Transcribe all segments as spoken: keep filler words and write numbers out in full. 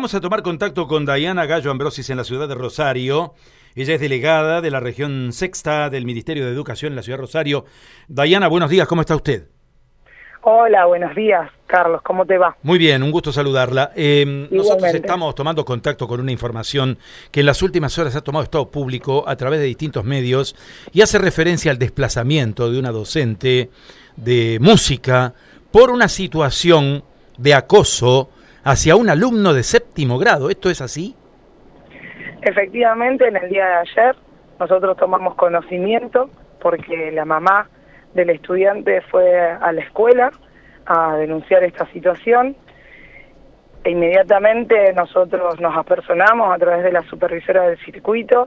vamos a tomar contacto con Dayana Gallo Ambrosis en la ciudad de Rosario. Ella es delegada de la región sexta del Ministerio de Educación en la ciudad de Rosario. Dayana, buenos días, ¿cómo está usted? Hola, buenos días, Carlos, ¿cómo te va? Muy bien, un gusto saludarla. Eh, nosotros estamos tomando contacto con una información que en las últimas horas ha tomado estado público a través de distintos medios y hace referencia al desplazamiento de una docente de música por una situación de acoso hacia un alumno de séptimo grado. ¿Esto es así? Efectivamente, en el día de ayer nosotros tomamos conocimiento porque la mamá del estudiante fue a la escuela a denunciar esta situación e inmediatamente nosotros nos apersonamos a través de la supervisora del circuito,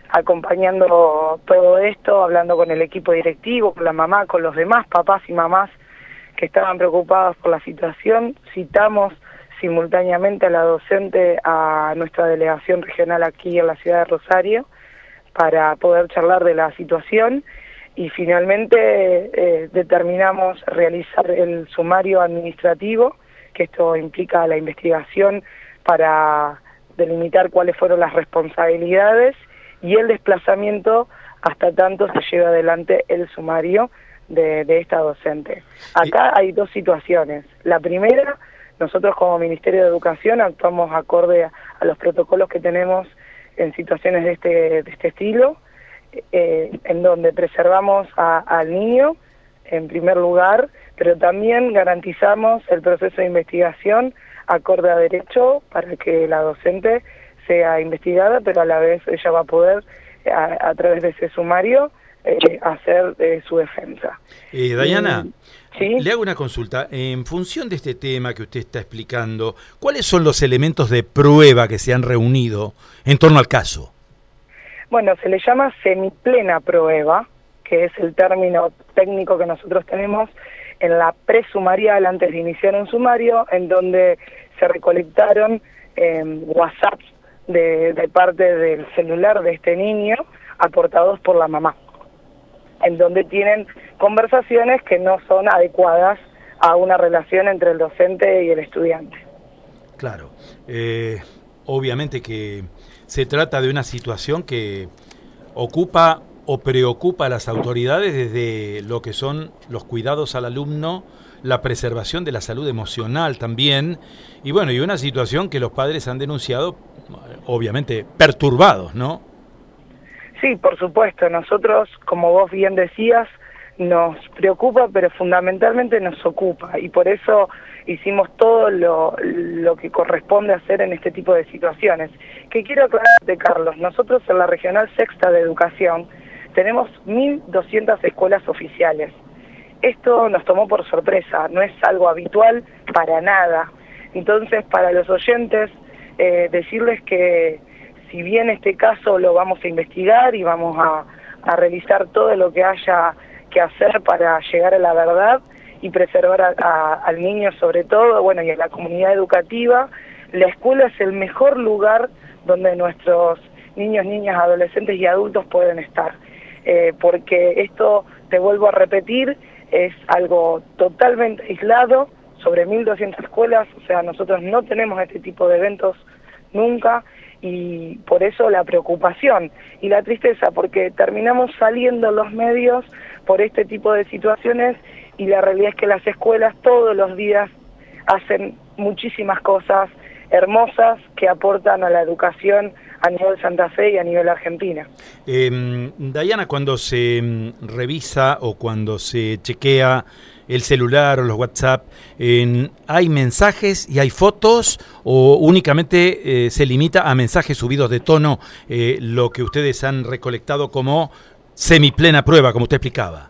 acompañando todo esto, hablando con el equipo directivo, con la mamá, con los demás papás y mamás que estaban preocupados por la situación. Citamos simultáneamente a la docente a nuestra delegación regional aquí en la ciudad de Rosario para poder charlar de la situación. Y finalmente eh, determinamos realizar el sumario administrativo, que esto implica la investigación para delimitar cuáles fueron las responsabilidades y el desplazamiento hasta tanto se lleve adelante el sumario de, de esta docente. Acá hay dos situaciones. La primera, nosotros como Ministerio de Educación actuamos acorde a, a los protocolos que tenemos en situaciones de este, de este estilo, Eh, en donde preservamos a, al niño en primer lugar, pero también garantizamos el proceso de investigación acorde a derecho para que la docente sea investigada, pero a la vez ella va a poder, a, a través de ese sumario, eh, hacer eh, su defensa. Eh, Dayana, ¿sí? Le hago una consulta. En función de este tema que usted está explicando, ¿cuáles son los elementos de prueba que se han reunido en torno al caso? Bueno, se le llama semiplena prueba, que es el término técnico que nosotros tenemos en la presumarial antes de iniciar un sumario, en donde se recolectaron eh, WhatsApps de, de parte del celular de este niño, aportados por la mamá, en donde tienen conversaciones que no son adecuadas a una relación entre el docente y el estudiante. Claro, eh, obviamente que se trata de una situación que ocupa o preocupa a las autoridades desde lo que son los cuidados al alumno, la preservación de la salud emocional también, y bueno, y una situación que los padres han denunciado, obviamente, perturbados, ¿no? Sí, por supuesto. Nosotros, como vos bien decías, nos preocupa, pero fundamentalmente nos ocupa, y por eso hicimos todo lo, lo que corresponde hacer en este tipo de situaciones. Que quiero aclararte, Carlos, nosotros en la Regional Sexta de Educación tenemos mil doscientas escuelas oficiales. Esto nos tomó por sorpresa, no es algo habitual para nada. Entonces, para los oyentes, eh, decirles que si bien este caso lo vamos a investigar y vamos a, a realizar todo lo que haya que hacer para llegar a la verdad y preservar a, a, al niño sobre todo, bueno, y a la comunidad educativa, la escuela es el mejor lugar donde nuestros niños, niñas, adolescentes y adultos pueden estar. Eh, porque esto, te vuelvo a repetir, es algo totalmente aislado, sobre mil doscientas escuelas, o sea, nosotros no tenemos este tipo de eventos nunca, y por eso la preocupación y la tristeza, porque terminamos saliendo los medios por este tipo de situaciones, y la realidad es que las escuelas todos los días hacen muchísimas cosas hermosas que aportan a la educación a nivel Santa Fe y a nivel Argentina. Eh, Dayana, cuando se revisa o cuando se chequea el celular o los WhatsApp, eh, ¿hay mensajes y hay fotos o únicamente eh, se limita a mensajes subidos de tono, eh, lo que ustedes han recolectado como semiplena prueba, como usted explicaba?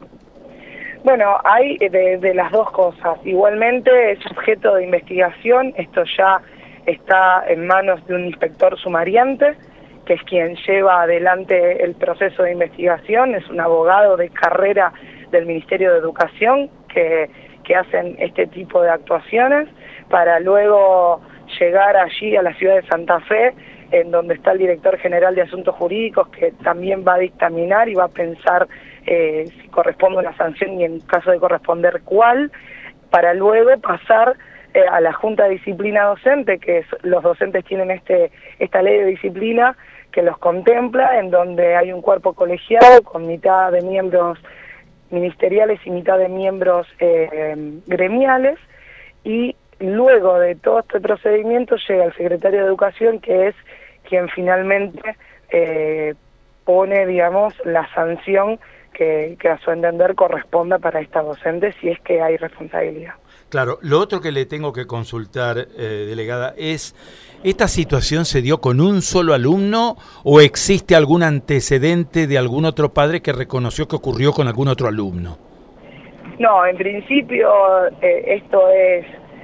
Bueno, hay de, de las dos cosas. Igualmente es objeto de investigación, esto ya está en manos de un inspector sumariante, que es quien lleva adelante el proceso de investigación, es un abogado de carrera del Ministerio de Educación que, que hacen este tipo de actuaciones para luego llegar allí a la ciudad de Santa Fe, en donde está el director general de Asuntos Jurídicos, que también va a dictaminar y va a pensar eh, si corresponde una sanción y en caso de corresponder cuál, para luego pasar eh, a la Junta de Disciplina Docente, que es, los docentes tienen este esta ley de disciplina que los contempla, en donde hay un cuerpo colegiado con mitad de miembros ministeriales y mitad de miembros eh, gremiales, y luego de todo este procedimiento llega el secretario de Educación, que es quien finalmente eh, pone, digamos, la sanción que, que a su entender corresponda para esta docente, si es que hay responsabilidad. Claro, lo otro que le tengo que consultar, eh, delegada, es, ¿esta situación se dio con un solo alumno o existe algún antecedente de algún otro padre que reconoció que ocurrió con algún otro alumno? No, en principio eh, esto es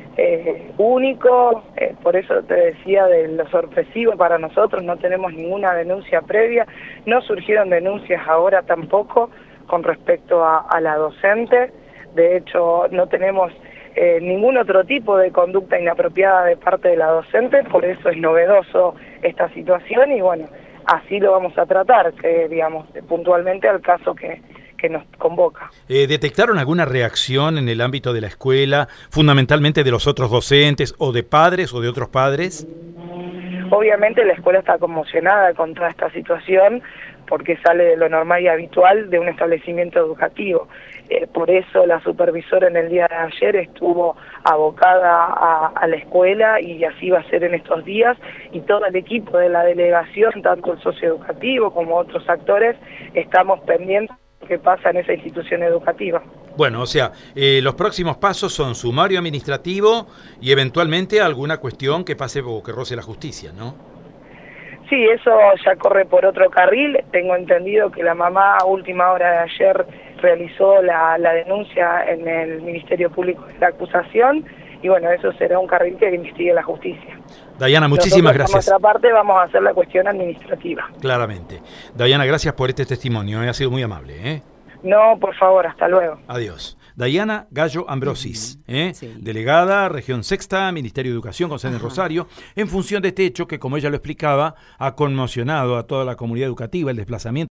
eh, único, eh, por eso te decía de lo sorpresivo para nosotros, no tenemos ninguna denuncia previa, no surgieron denuncias ahora tampoco con respecto a, a la docente, de hecho no tenemos Eh, ningún otro tipo de conducta inapropiada de parte de la docente, por eso es novedoso esta situación y bueno, así lo vamos a tratar, que, digamos, puntualmente al caso que, que nos convoca. Eh, ¿Detectaron alguna reacción en el ámbito de la escuela, fundamentalmente de los otros docentes o de padres o de otros padres? Obviamente la escuela está conmocionada con toda esta situación porque sale de lo normal y habitual de un establecimiento educativo. Eh, por eso la supervisora en el día de ayer estuvo abocada a, a la escuela y así va a ser en estos días, y todo el equipo de la delegación, tanto el socioeducativo como otros actores, estamos pendientes de lo que pasa en esa institución educativa. Bueno, o sea, eh, los próximos pasos son sumario administrativo y eventualmente alguna cuestión que pase o que roce la justicia, ¿no? Sí, eso ya corre por otro carril. Tengo entendido que la mamá a última hora de ayer realizó la, la denuncia en el Ministerio Público de la acusación y bueno, eso será un carril que investigue la justicia. Dayana, muchísimas Nosotros, gracias. Por nuestra parte vamos a hacer la cuestión administrativa. Claramente. Dayana, gracias por este testimonio, eh, ha sido muy amable, ¿eh? No, por favor, hasta luego. Adiós. Dayana Gallo Ambrosis, ¿eh? Sí. Delegada, Región Sexta, Ministerio de Educación con sede en Rosario, en función de este hecho que, como ella lo explicaba, ha conmocionado a toda la comunidad educativa, el desplazamiento